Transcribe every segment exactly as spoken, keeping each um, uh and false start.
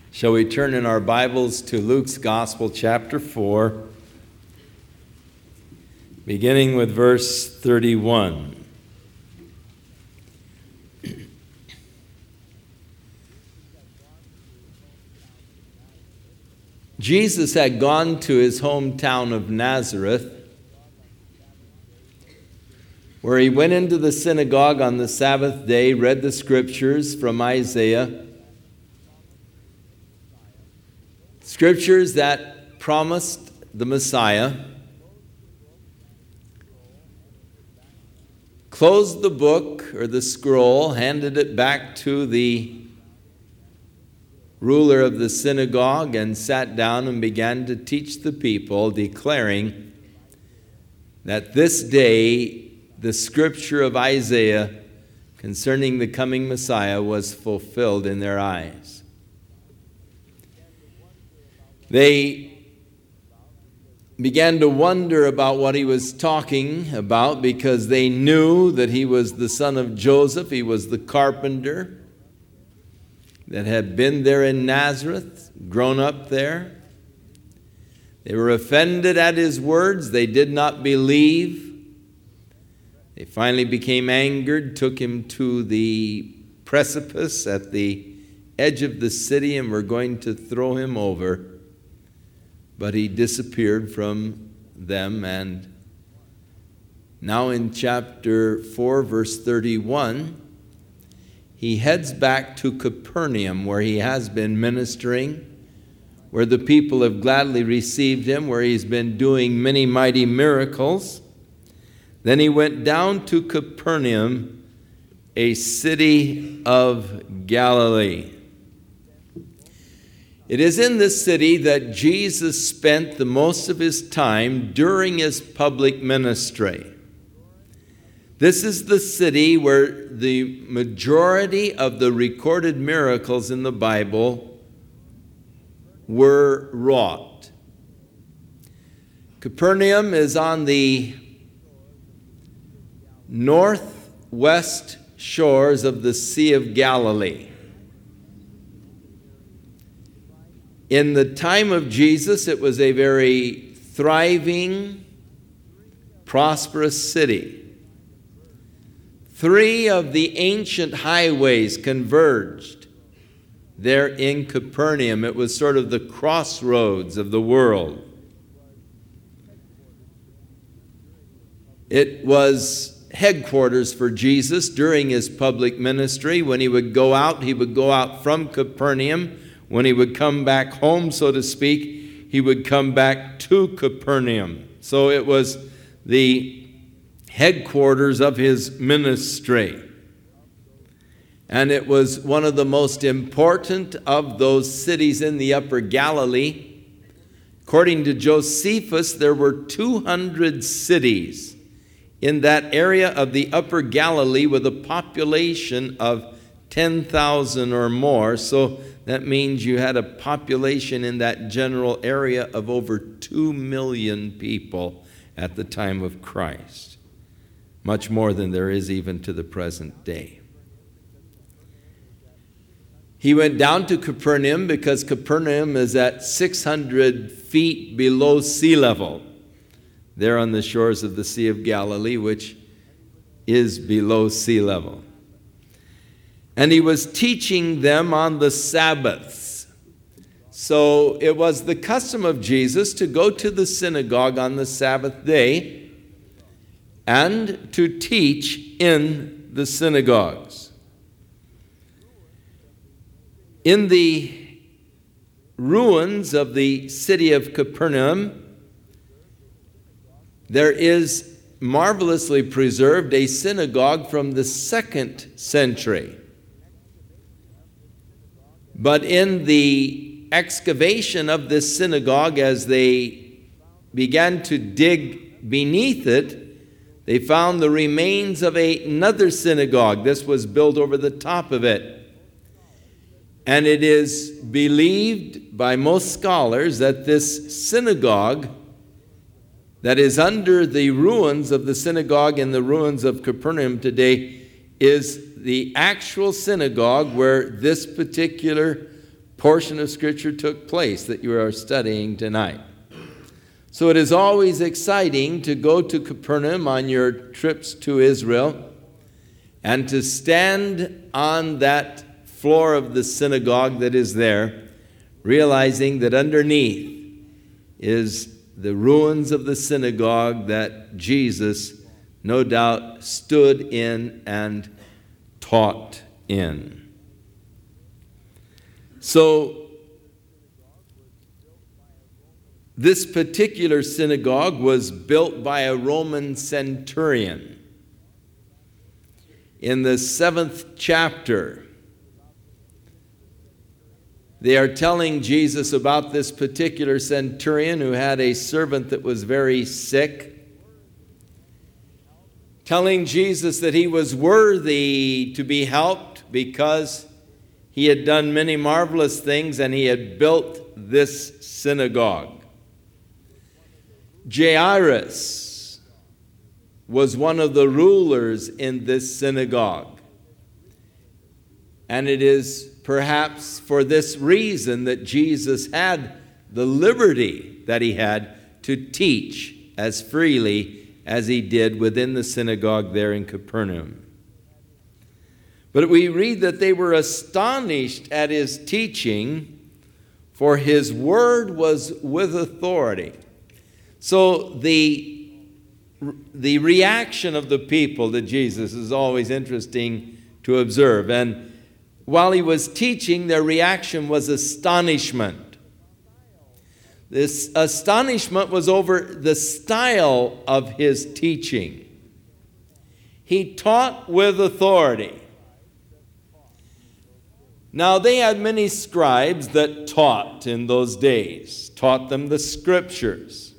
Shall we turn in our Bibles to Luke's Gospel, chapter four, beginning with verse thirty-one. Jesus had gone to his hometown of Nazareth, where he went into the synagogue on the Sabbath day, read the scriptures from Isaiah, scriptures that promised the Messiah, closed the book or the scroll, handed it back to the ruler of the synagogue, and sat down and began to teach the people, declaring that this day the scripture of Isaiah concerning the coming Messiah was fulfilled in their eyes. They began to wonder about what he was talking about, because they knew that he was the son of Joseph. He was the carpenter that had been there in Nazareth, grown up there. They were offended at his words. They did not believe. They finally became angered, took him to the precipice at the edge of the city, and were going to throw him over. But he disappeared from them. And now in chapter four, verse thirty-one, he heads back to Capernaum, where he has been ministering, where the people have gladly received him, where he's been doing many mighty miracles. Then he went down to Capernaum, a city of Galilee. It is in this city that Jesus spent the most of his time during his public ministry. This is the city where the majority of the recorded miracles in the Bible were wrought. Capernaum is on the northwest shores of the Sea of Galilee. In the time of Jesus, it was a very thriving, prosperous city. Three of the ancient highways converged there in Capernaum. It was sort of the crossroads of the world. It was headquarters for Jesus during his public ministry. When he would go out, he would go out from Capernaum. When he would come back home, so to speak, he would come back to Capernaum. So it was the headquarters of his ministry. And it was one of the most important of those cities in the Upper Galilee. According to Josephus, there were two hundred cities in that area of the Upper Galilee with a population of ten thousand or more. So that means you had a population in that general area of over two million people at the time of Christ. Much more than there is even to the present day. He went down to Capernaum because Capernaum is at six hundred feet below sea level, there on the shores of the Sea of Galilee, which is below sea level. And he was teaching them on the Sabbaths. So it was the custom of Jesus to go to the synagogue on the Sabbath day and to teach in the synagogues. In the ruins of the city of Capernaum, there is marvelously preserved a synagogue from the second century. But in the excavation of this synagogue, as they began to dig beneath it, they found the remains of a, another synagogue. This was built over the top of it. And it is believed by most scholars that this synagogue that is under the ruins of the synagogue in the ruins of Capernaum today is the actual synagogue where this particular portion of Scripture took place that you are studying tonight. So it is always exciting to go to Capernaum on your trips to Israel and to stand on that floor of the synagogue that is there, realizing that underneath is the ruins of the synagogue that Jesus no doubt stood in and taught in. So this particular synagogue was built by a Roman centurion. In the seventh chapter, they are telling Jesus about this particular centurion who had a servant that was very sick, telling Jesus that he was worthy to be helped because he had done many marvelous things and he had built this synagogue. Jairus was one of the rulers in this synagogue. And it is perhaps for this reason that Jesus had the liberty that he had to teach as freely as he did within the synagogue there in Capernaum. But we read that they were astonished at his teaching, for his word was with authority. So the, the reaction of the people to Jesus is always interesting to observe. And while he was teaching, their reaction was astonishment. This astonishment was over the style of his teaching. He taught with authority. Now, they had many scribes that taught in those days, taught them the Scriptures.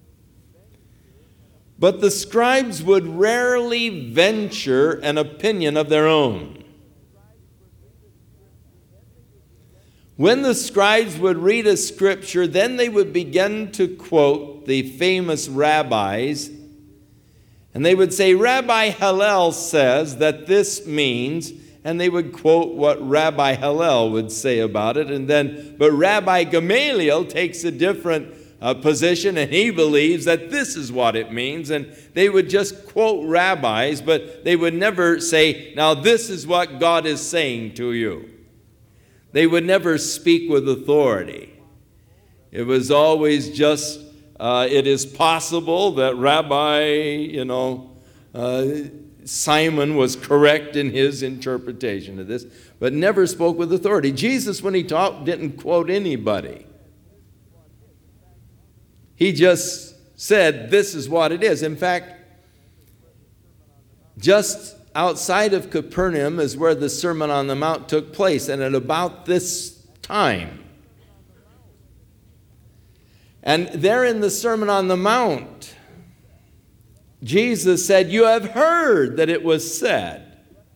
But the scribes would rarely venture an opinion of their own. When the scribes would read a scripture, then they would begin to quote the famous rabbis, and they would say, Rabbi Hillel says that this means, and they would quote what Rabbi Hillel would say about it, and then, but Rabbi Gamaliel takes a different uh, position, and he believes that this is what it means, and they would just quote rabbis, but they would never say, now this is what God is saying to you. They would never speak with authority. It was always just, uh, it is possible that Rabbi, you know, uh, Simon was correct in his interpretation of this, but never spoke with authority. Jesus, when he taught, didn't quote anybody. He just said, this is what it is. In fact, just outside of Capernaum is where the Sermon on the Mount took place, and at about this time. And there in the Sermon on the Mount, Jesus said, you have heard that it was said,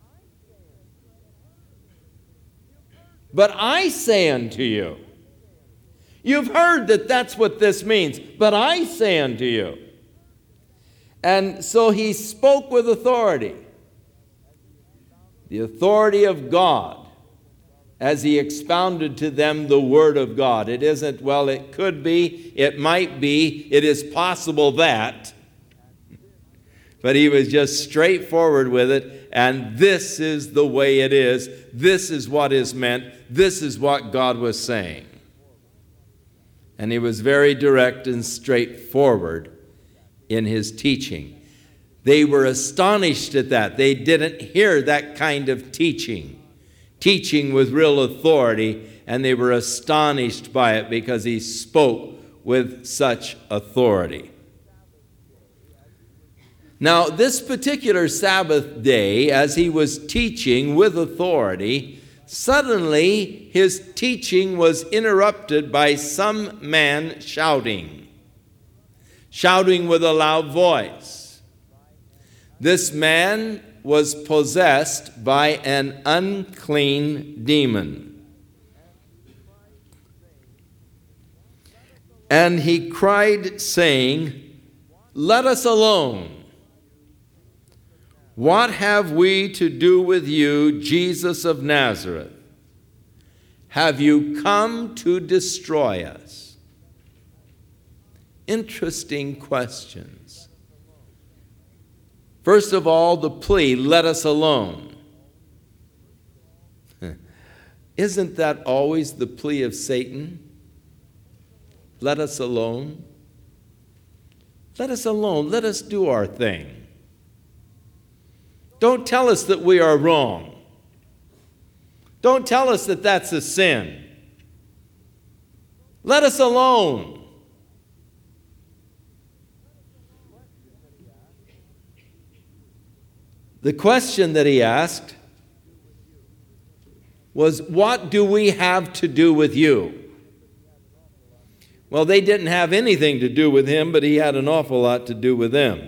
but I say unto you. You've heard that that's what this means, but I say unto you. And so he spoke with authority. The authority of God as he expounded to them the Word of God. It isn't, well, it could be, it might be, it is possible that. But he was just straightforward with it, and this is the way it is. This is what is meant. This is what God was saying. And he was very direct and straightforward in his teaching. They were astonished at that. They didn't hear that kind of teaching, teaching with real authority, and they were astonished by it because he spoke with such authority. Now, this particular Sabbath day, as he was teaching with authority, suddenly his teaching was interrupted by some man shouting, shouting with a loud voice. This man was possessed by an unclean demon. And he cried, saying, let us alone. What have we to do with you, Jesus of Nazareth? have you come to destroy us? Interesting questions. First of all, the plea, let us alone. Isn't that always the plea of Satan? Let us alone. Let us alone. Let us do our thing. Don't tell us that we are wrong. Don't tell us that that's a sin. Let us alone. The question that he asked was, what do we have to do with you? Well, they didn't have anything to do with him, but he had an awful lot to do with them.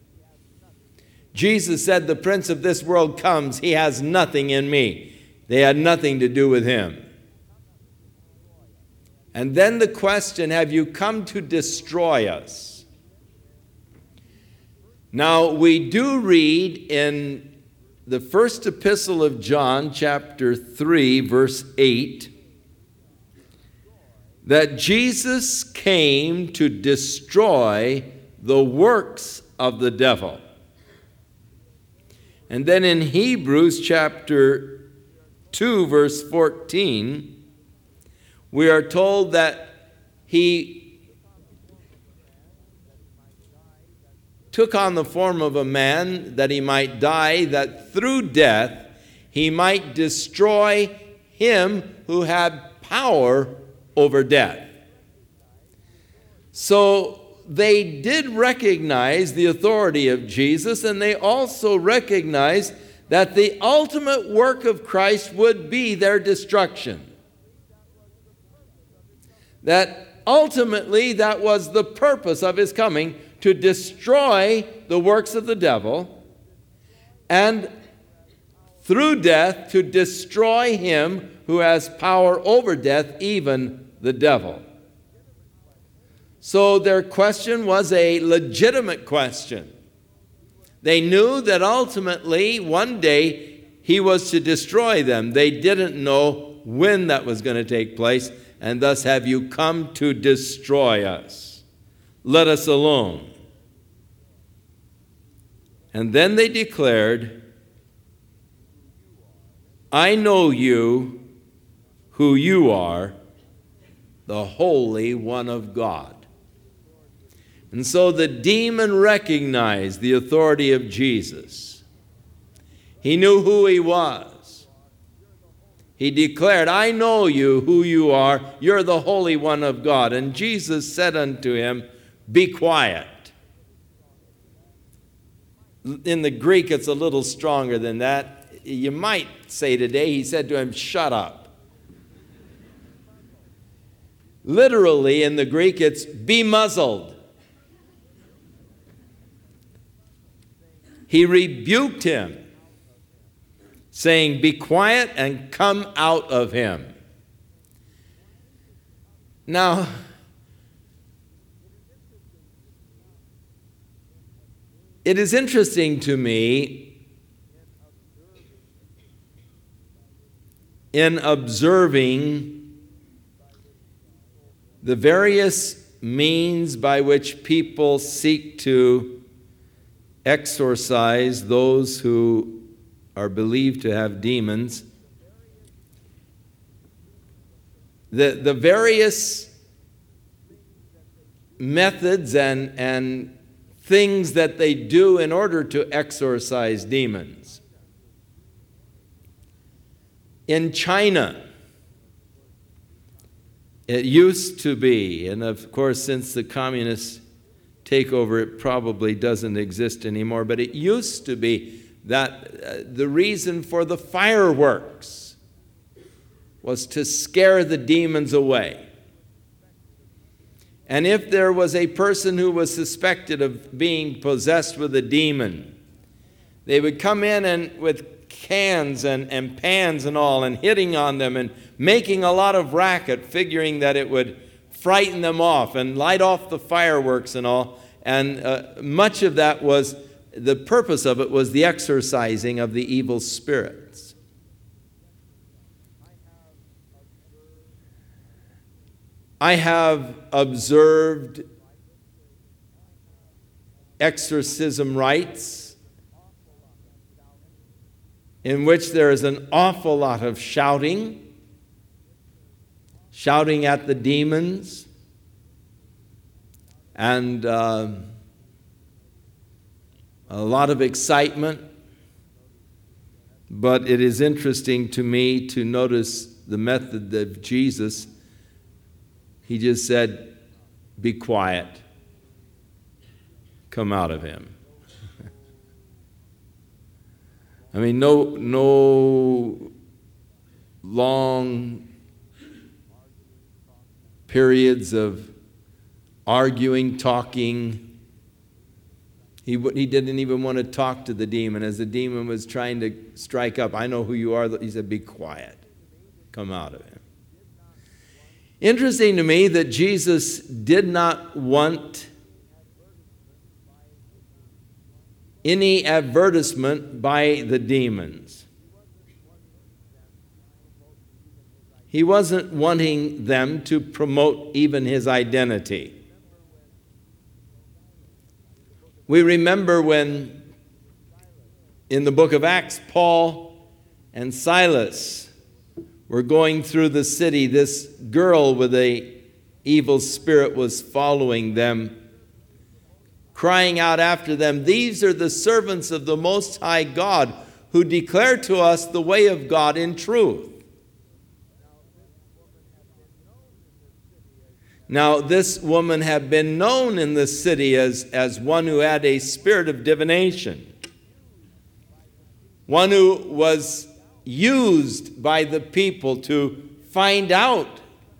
Jesus said, the prince of this world comes, he has nothing in me. They had nothing to do with him. And then the question, have you come to destroy us? Now, we do read in the first epistle of John, chapter three, verse eight, that Jesus came to destroy the works of the devil. And then in Hebrews chapter two, verse fourteen, we are told that he took on the form of a man that he might die, that through death he might destroy him who had power over death. So they did recognize the authority of Jesus, and they also recognized that the ultimate work of Christ would be their destruction. That ultimately that was the purpose of his coming, to destroy the works of the devil, and through death to destroy him who has power over death, even the devil. So their question was a legitimate question. They knew that ultimately one day he was to destroy them. They didn't know when that was going to take place, and thus have you come to destroy us. Let us alone. And then they declared, I know you, who you are, the Holy One of God. And so the demon recognized the authority of Jesus. He knew who he was. He declared, I know you, who you are. You're the Holy One of God. And Jesus said unto him, be quiet. In the Greek, it's a little stronger than that. You might say today, he said to him, shut up. Literally, in the Greek, it's be muzzled. He rebuked him, saying, be quiet and come out of him. Now, it is interesting to me in observing the various means by which people seek to exorcise those who are believed to have demons. The, the various methods and, and things that they do in order to exorcise demons. In China, it used to be, and of course since the communist takeover it probably doesn't exist anymore, but it used to be that uh, the reason for the fireworks was to scare the demons away. And if there was a person who was suspected of being possessed with a demon, they would come in and with cans and, and pans and all and hitting on them and making a lot of racket, figuring that it would frighten them off and light off the fireworks and all. And uh, much of that was, the purpose of it was the exorcising of the evil spirits. I have observed exorcism rites in which there is an awful lot of shouting, shouting at the demons, and uh, a lot of excitement. But it is interesting to me to notice the method of Jesus. He just said, "Be quiet. Come out of him." I mean, no, no long periods of arguing, talking. He, he didn't even want to talk to the demon. As the demon was trying to strike up, "I know who you are," he said, "Be quiet. Come out of him." Interesting to me that Jesus did not want any advertisement by the demons. He wasn't wanting them to promote even his identity. We remember when in the book of Acts, Paul and Silas were going through the city. This girl with an evil spirit was following them, crying out after them, "These are the servants of the Most High God, who declare to us the way of God in truth." Now, this woman had been known in the city as, as one who had a spirit of divination, one who was used by the people to find out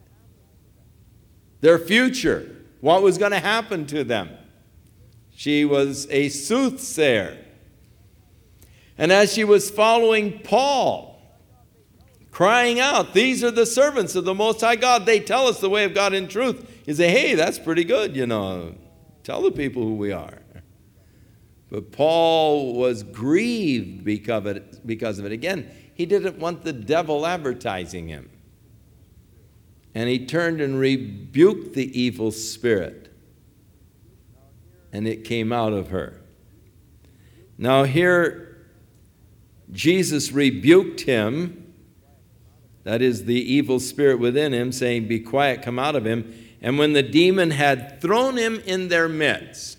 their future, what was going to happen to them. She was a soothsayer. And as she was following Paul, crying out, "These are the servants of the Most High God. They tell us the way of God in truth." You say, "Hey, that's pretty good, you know. Tell the people who we are." But Paul was grieved because of it. Because of it. Again, he didn't want the devil advertising him. And he turned and rebuked the evil spirit. And it came out of her. Now here, Jesus rebuked him. That is the evil spirit within him, saying, "Be quiet, come out of him." And when the demon had thrown him in their midst,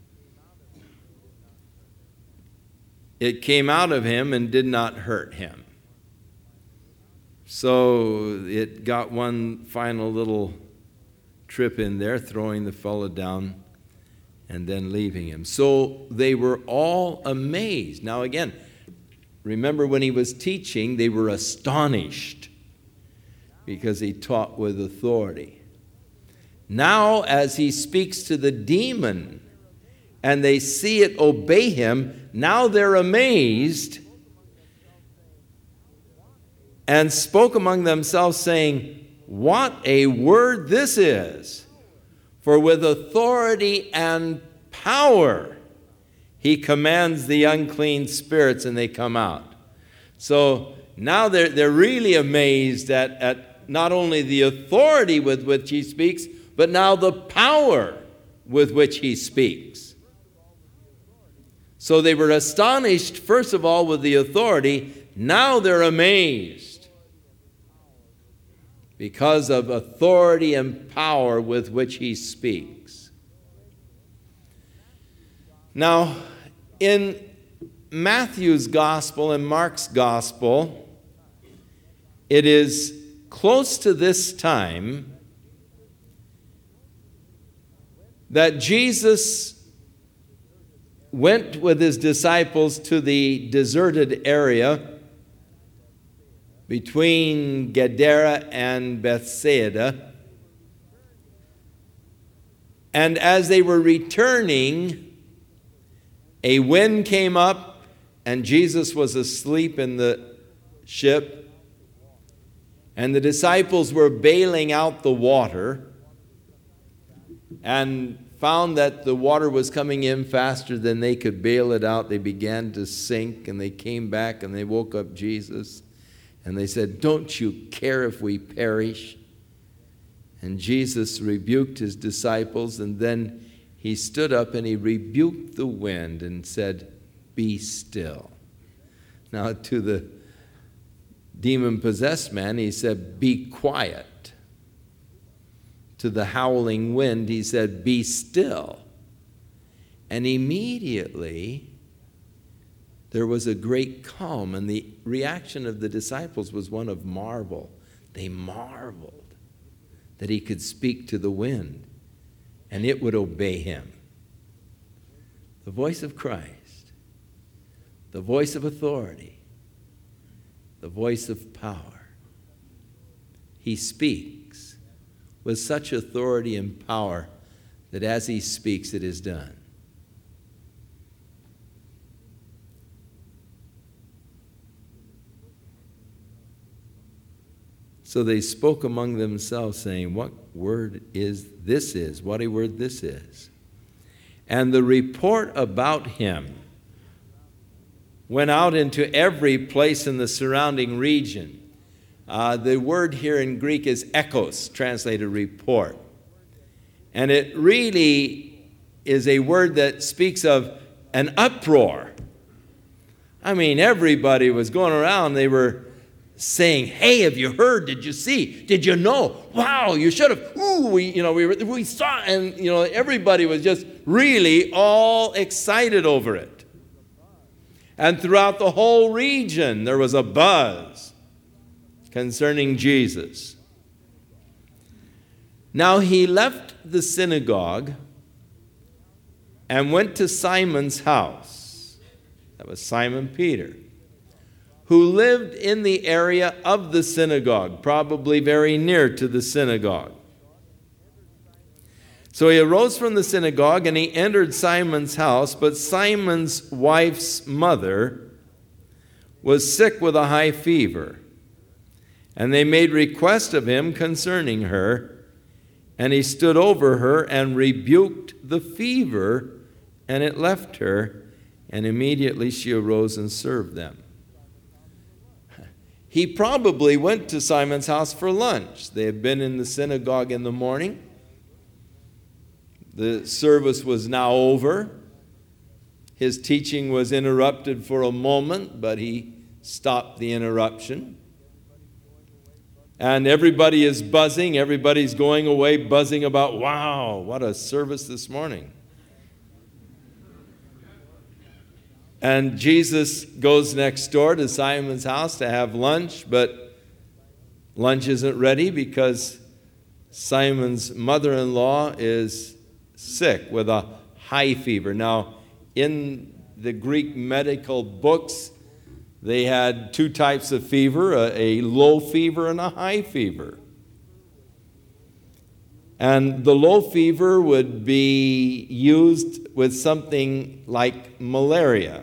it came out of him and did not hurt him. So it got one final little trip in there, throwing the fellow down and then leaving him. So they were all amazed. Now again, remember when he was teaching, they were astonished because he taught with authority. Now, as he speaks to the demon and they see it obey him, now they're amazed and spoke among themselves, saying, "What a word this is! For with authority and power he commands the unclean spirits, and they come out." So now they're, they're really amazed at, at not only the authority with which he speaks, but now the power with which he speaks. So they were astonished, first of all, with the authority. Now they're amazed because of authority and power with which he speaks. Now, in Matthew's gospel and Mark's gospel, it is close to this time that Jesus went with his disciples to the deserted area between Gadara and Bethsaida. And as they were returning, a wind came up, and Jesus was asleep in the ship. And the disciples were bailing out the water and found that the water was coming in faster than they could bail it out. They began to sink, and they came back and they woke up Jesus. And they said, "Don't you care if we perish?" And Jesus rebuked his disciples, and then he stood up and he rebuked the wind and said, "Be still." Now to the demon-possessed man, he said, "Be quiet." To the howling wind, he said, "Be still." And immediately there was a great calm, and the reaction of the disciples was one of marvel. They marveled that he could speak to the wind and it would obey him. The voice of Christ, the voice of authority, the voice of power. He speaks with such authority and power that as he speaks, it is done. So they spoke among themselves, saying, "What word is this is? What a word this is." And the report about him went out into every place in the surrounding region. Uh, the word here in Greek is ekos, translated report. And it really is a word that speaks of an uproar. I mean, everybody was going around. They were saying, "Hey, have you heard? Did you see? Did you know? Wow, you should have. Ooh, we, you know, we, we saw." And, you know, everybody was just really all excited over it. And throughout the whole region, there was a buzz concerning Jesus. Now he left the synagogue and went to Simon's house. That was Simon Peter, who lived in the area of the synagogue, probably very near to the synagogue. So he arose from the synagogue and he entered Simon's house, but Simon's wife's mother was sick with a high fever. And they made request of him concerning her, and he stood over her and rebuked the fever, and it left her, and immediately she arose and served them. He probably went to Simon's house for lunch. They had been in the synagogue in the morning. The service was now over. His teaching was interrupted for a moment, but he stopped the interruption. And everybody is buzzing. Everybody's going away buzzing about, "Wow, what a service this morning." And Jesus goes next door to Simon's house to have lunch, but lunch isn't ready because Simon's mother-in-law is sick with a high fever. Now, in the Greek medical books, they had two types of fever, a, a low fever and a high fever. And the low fever would be used with something like malaria.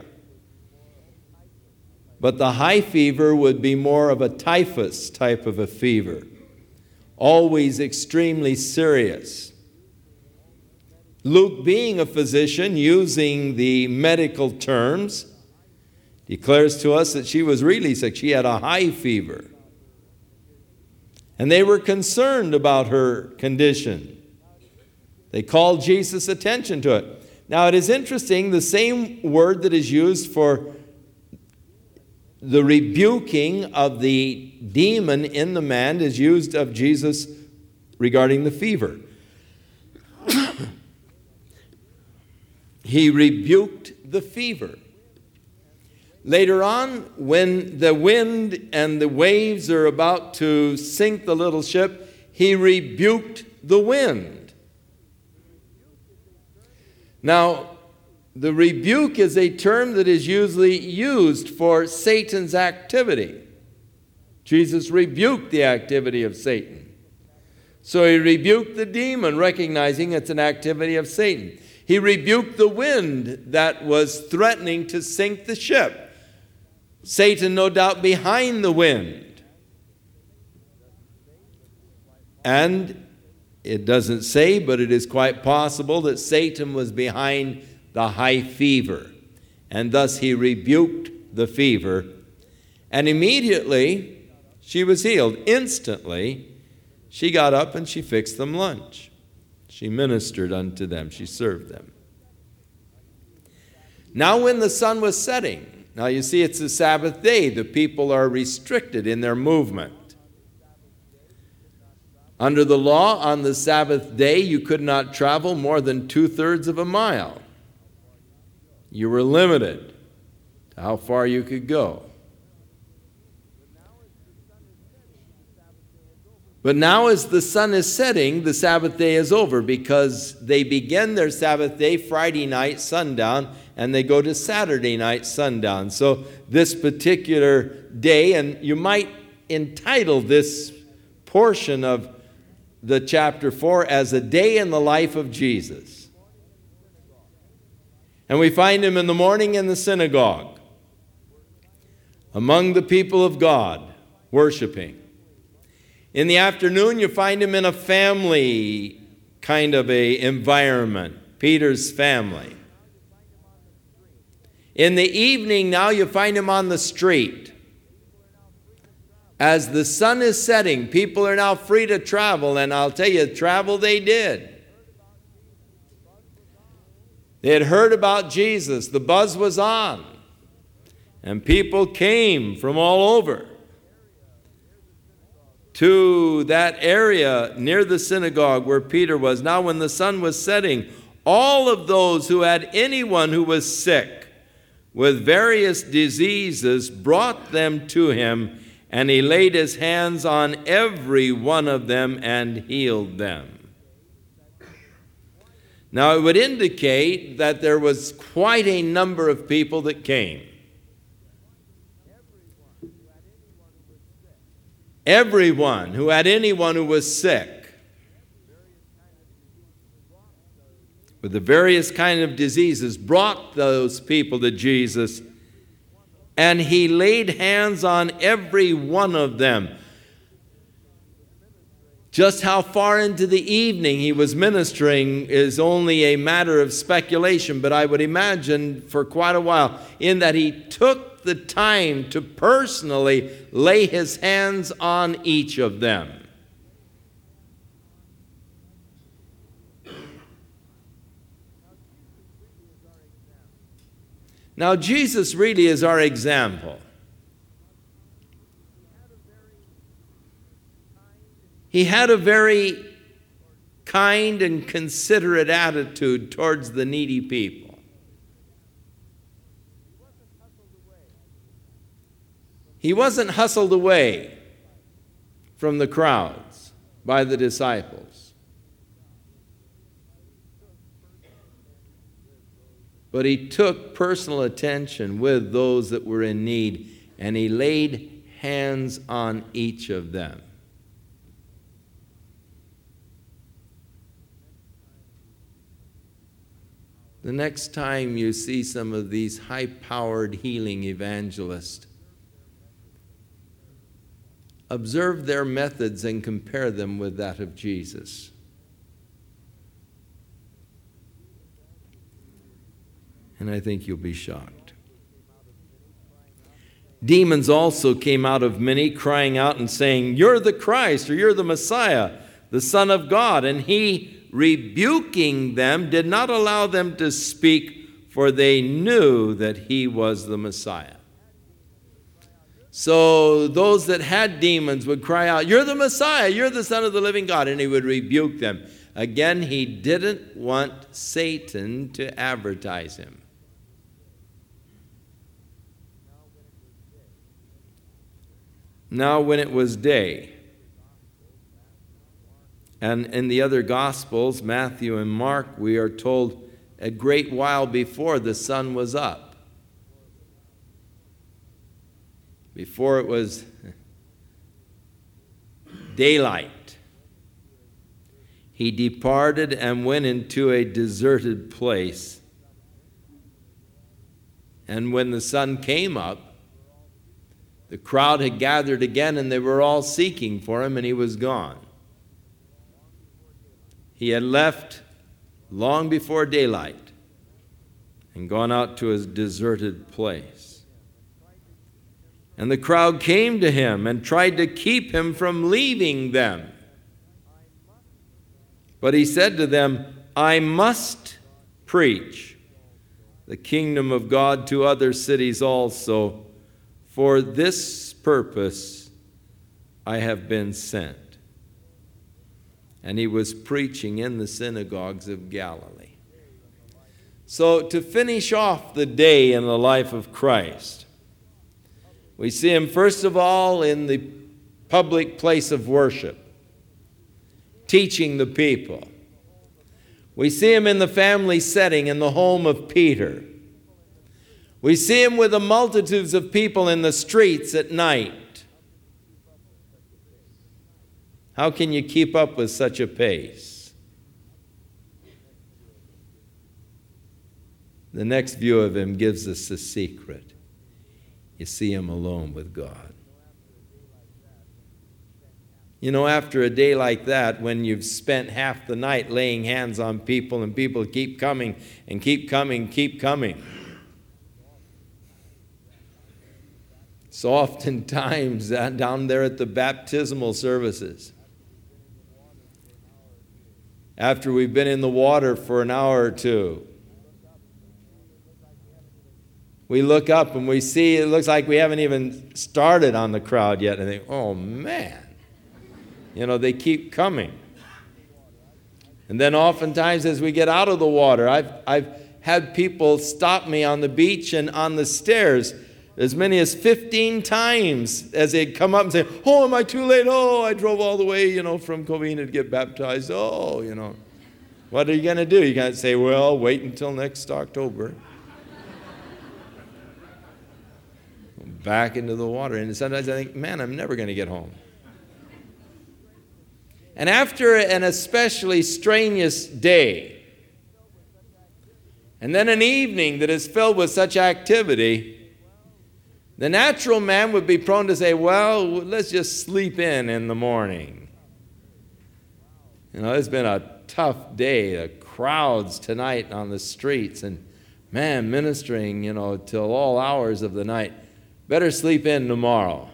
But the high fever would be more of a typhus type of a fever, always extremely serious. Luke, being a physician, using the medical terms, declares to us that she was really sick. She had a high fever. And they were concerned about her condition. They called Jesus' attention to it. Now, it is interesting, the same word that is used for the rebuking of the demon in the man is used of Jesus regarding the fever. He rebuked the fever. Later on, when the wind and the waves are about to sink the little ship, he rebuked the wind. Now, the rebuke is a term that is usually used for Satan's activity. Jesus rebuked the activity of Satan. So he rebuked the demon, recognizing it's an activity of Satan. He rebuked the wind that was threatening to sink the ship. Satan, no doubt, behind the wind. And it doesn't say, but it is quite possible that Satan was behind the high fever. And thus he rebuked the fever. And immediately she was healed. Instantly she got up and she fixed them lunch. She ministered unto them. She served them. Now when the sun was setting, now you see it's the Sabbath day. The people are restricted in their movement. Under the law, on the Sabbath day, you could not travel more than two-thirds of a mile. You were limited to how far you could go. But now as the sun is setting, the Sabbath day is over, because they begin their Sabbath day Friday night sundown, and they go to Saturday night sundown. So this particular day, and you might entitle this portion of the chapter four as a day in the life of Jesus. And we find him in the morning in the synagogue, among the people of God, worshiping. In the afternoon, you find him in a family kind of a environment, Peter's family. In the evening, now you find him on the street. As the sun is setting, people are now free to travel, and I'll tell you, travel they did. They had heard about Jesus. The buzz was on, and people came from all over to that area near the synagogue where Peter was. Now when the sun was setting, all of those who had anyone who was sick with various diseases brought them to him, and he laid his hands on every one of them and healed them. Now it would indicate that there was quite a number of people that came. Everyone who had anyone who was sick with the various kind of diseases brought those people to Jesus, and he laid hands on every one of them. Just how far into the evening he was ministering is only a matter of speculation, but I would imagine for quite a while, in that he took the time to personally lay his hands on each of them. Now, Jesus really is our example. He had a very kind and considerate attitude towards the needy people. He wasn't hustled away from the crowds by the disciples, but he took personal attention with those that were in need, and he laid hands on each of them. The next time you see some of these high-powered healing evangelists, observe their methods and compare them with that of Jesus. And I think you'll be shocked. Demons also came out of many, crying out and saying, "You're the Christ," or "You're the Messiah, the Son of God." And he, rebuking them, did not allow them to speak, for they knew that he was the Messiah. So those that had demons would cry out, "You're the Messiah, you're the Son of the living God," and he would rebuke them. Again, he didn't want Satan to advertise him. Now when it was day, and in the other Gospels, Matthew and Mark, we are told a great while before the sun was up, before it was daylight, he departed and went into a deserted place. And when the sun came up, the crowd had gathered again, and they were all seeking for him, and he was gone. He had left long before daylight and gone out to his deserted place. And the crowd came to him and tried to keep him from leaving them. But he said to them, I must preach the kingdom of God to other cities also. For this purpose I have been sent. And he was preaching in the synagogues of Galilee. So to finish off the day in the life of Christ, we see him first of all in the public place of worship, teaching the people. We see him in the family setting in the home of Peter. We see him with the multitudes of people in the streets at night. How can you keep up with such a pace? The next view of him gives us a secret. You see him alone with God. You know, after a day like that, when you've spent half the night laying hands on people and people keep coming and keep coming, keep coming. So oftentimes down there at the baptismal services, after we've been in the water for an hour or two, we look up and we see it looks like we haven't even started on the crowd yet. And I think, oh man, you know, they keep coming. And then oftentimes as we get out of the water, I've, I've had people stop me on the beach and on the stairs as many as fifteen times as they'd come up and say, oh, am I too late? Oh, I drove all the way, you know, from Covina to get baptized. Oh, you know, what are you going to do? You got to say, well, wait until next October. Back into the water. And sometimes I think, man, I'm never going to get home. And after an especially strenuous day, and then an evening that is filled with such activity, the natural man would be prone to say, well, let's just sleep in in the morning. You know, it's been a tough day. The crowds tonight on the streets and, man, ministering, you know, till all hours of the night. Better sleep in tomorrow.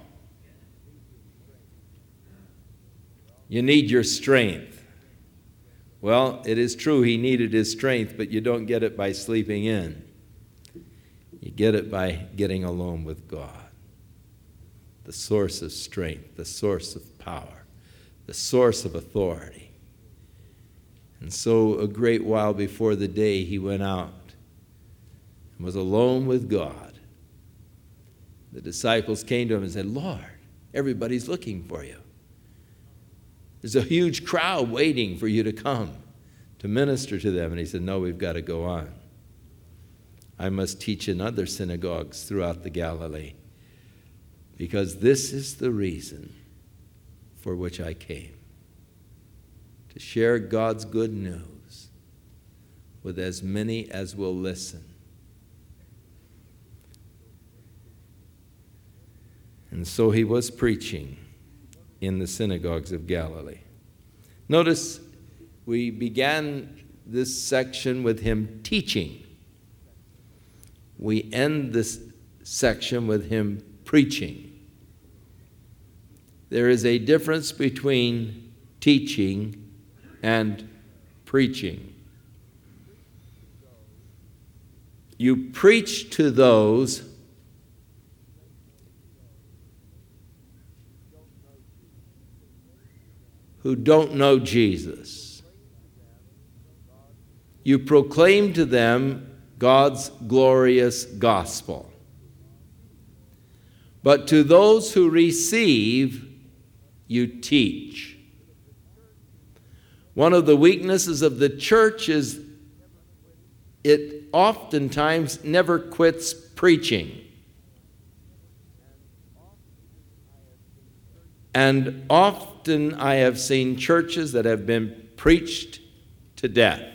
You need your strength. Well, it is true he needed his strength, but you don't get it by sleeping in. You get it by getting alone with God, the source of strength, the source of power, the source of authority. And so a great while before the day he went out and was alone with God, the disciples came to him and said, Lord, everybody's looking for you. There's a huge crowd waiting for you to come to minister to them. And he said, no, we've got to go on. I must teach in other synagogues throughout the Galilee, because this is the reason for which I came, to share God's good news with as many as will listen. And so he was preaching in the synagogues of Galilee. Notice we began this section with him teaching. We end this section with him preaching. There is a difference between teaching and preaching. You preach to those who don't know Jesus. You proclaim to them God's glorious gospel. But to those who receive, you teach. One of the weaknesses of the church is it oftentimes never quits preaching. And often I have seen churches that have been preached to death.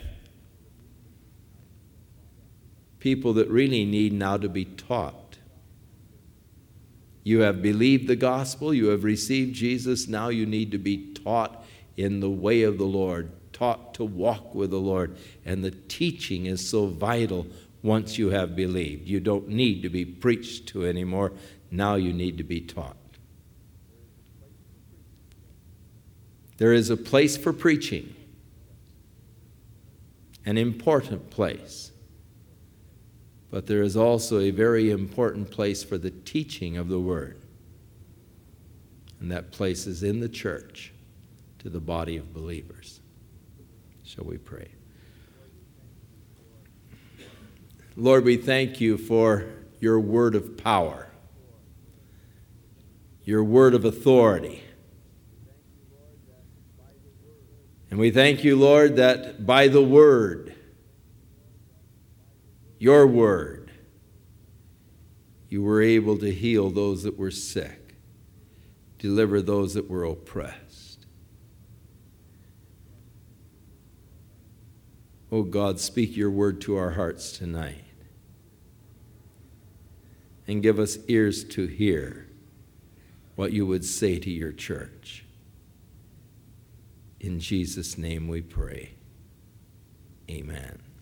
People that really need now to be taught. You have believed the gospel, you have received Jesus, now you need to be taught in the way of the Lord, taught to walk with the Lord. And the teaching is so vital once you have believed. You don't need to be preached to anymore, now you need to be taught. There is a place for preaching, an important place. But there is also a very important place for the teaching of the Word. And that place is in the church to the body of believers. Shall we pray? Lord, we thank you for your word of power, your word of authority. And we thank you, Lord, that by the word, your word, you were able to heal those that were sick, deliver those that were oppressed. Oh God, speak your word to our hearts tonight and give us ears to hear what you would say to your church. In Jesus' name we pray. Amen.